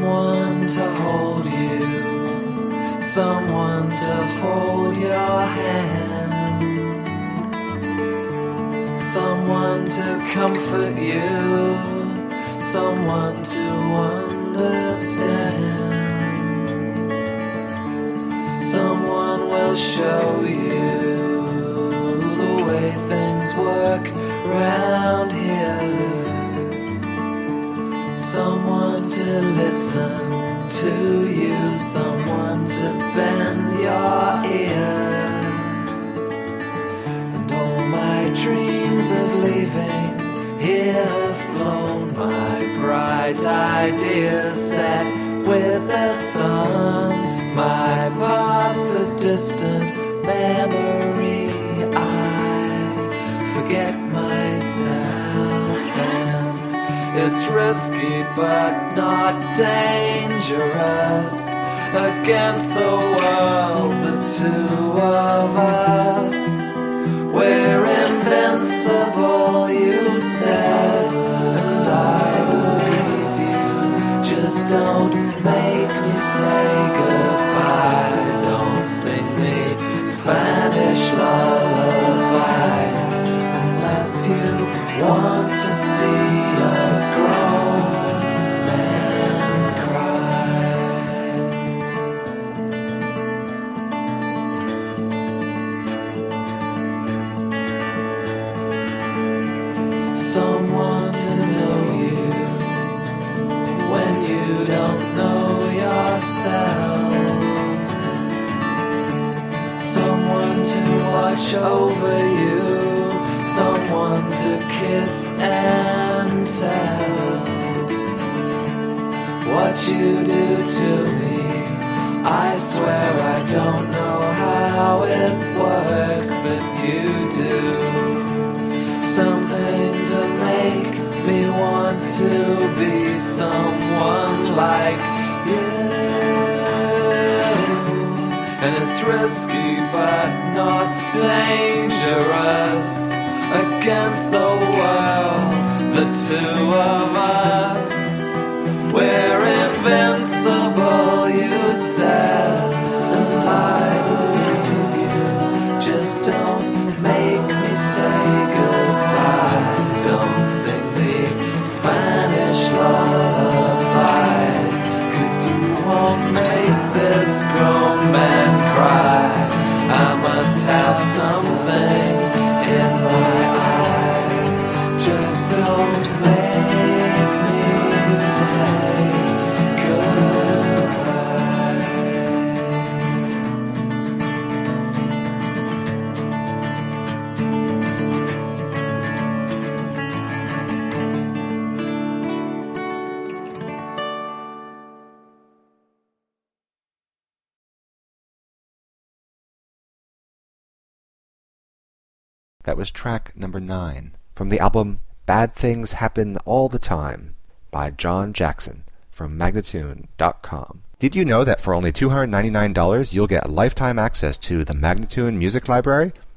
Someone to hold you, someone to hold your hand, someone to comfort you, someone to understand. Someone will show you the way things work round here. Someone to listen to you, someone to bend your ear. And all my dreams of leaving here have flown, my bright ideas set with the sun. My past a distant memory, I forget myself and it's risky but not dangerous. Against the world, the two of us, we're invincible, you said, and I believe you. Just don't make me say goodbye. Don't sing me Spanish lullabies unless you want to see a grown man cry. Someone to know you when you don't know yourself. Someone to watch over you, someone to kiss and tell. What you do to me, I swear I don't know how it works, but you do. Something to make me want to be someone like you. And it's risky but not dangerous. Against the world, the two of us, we're invincible, you said, and I believe you. Just don't make me say goodbye. Don't sing me Spanish lullabies, 'cause you won't make this grown man cry. I must have something in my eye. Just don't make me say goodbye. That was track number 9 from the album Bad Things Happen All the Time by John Jackson from Magnatune.com. Did you know that for only $299 you'll get lifetime access to the Magnatune Music Library?